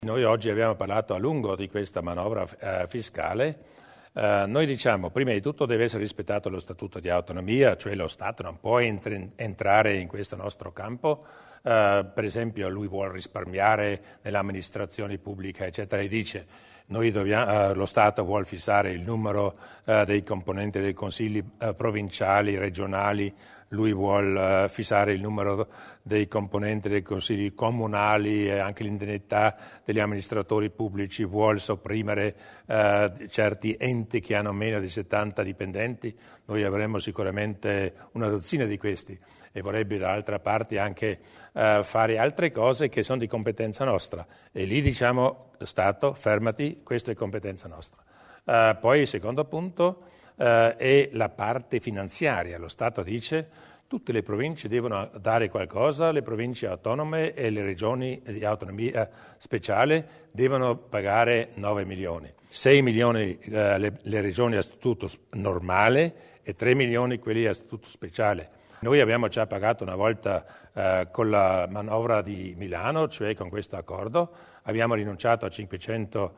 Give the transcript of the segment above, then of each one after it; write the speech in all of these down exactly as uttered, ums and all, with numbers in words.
Noi oggi abbiamo parlato a lungo di questa manovra eh, fiscale. Eh, noi diciamo, prima di tutto deve essere rispettato lo Statuto di autonomia, cioè lo Stato non può entr- entrare in questo nostro campo. Eh, per esempio lui vuole risparmiare nell'amministrazione pubblica, eccetera, e dice noi dobbiamo, eh, lo Stato vuole fissare il numero eh, dei componenti dei consigli eh, provinciali, regionali, lui vuole uh, fissare il numero dei componenti dei consigli comunali e anche l'indennità degli amministratori pubblici, vuole sopprimere uh, certi enti che hanno meno di settanta dipendenti. Noi avremo sicuramente una dozzina di questi e vorrebbe dall'altra parte anche uh, fare altre cose che sono di competenza nostra e lì diciamo Stato fermati, questa è competenza nostra. Uh, poi il secondo punto Uh, e la parte finanziaria. Lo Stato dice tutte le province devono dare qualcosa, le province autonome e le regioni di autonomia speciale devono pagare nove milioni. sei milioni uh, le, le regioni a statuto normale e tre milioni quelli a statuto speciale. Noi abbiamo già pagato una volta uh, con la manovra di Milano, cioè con questo accordo, abbiamo rinunciato a cinquecento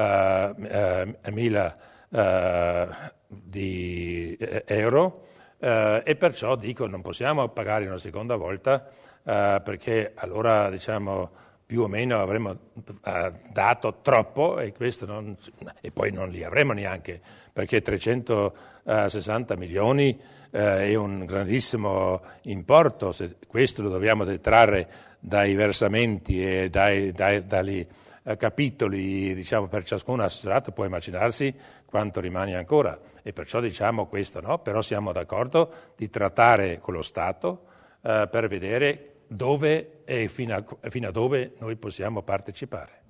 mila Uh, di eh, euro uh, e perciò dico non possiamo pagare una seconda volta uh, perché allora diciamo più o meno avremmo uh, dato troppo e, questo non, e poi non li avremo neanche perché trecentosessanta milioni uh, è un grandissimo importo, se questo lo dobbiamo detrarre dai versamenti e dai, dai, dagli uh, capitoli diciamo per ciascun assessorato, può immaginarsi quanto rimane ancora e perciò diciamo questo, no? Però siamo d'accordo di trattare con lo Stato uh, per vedere dove e fino a, fino a dove noi possiamo partecipare.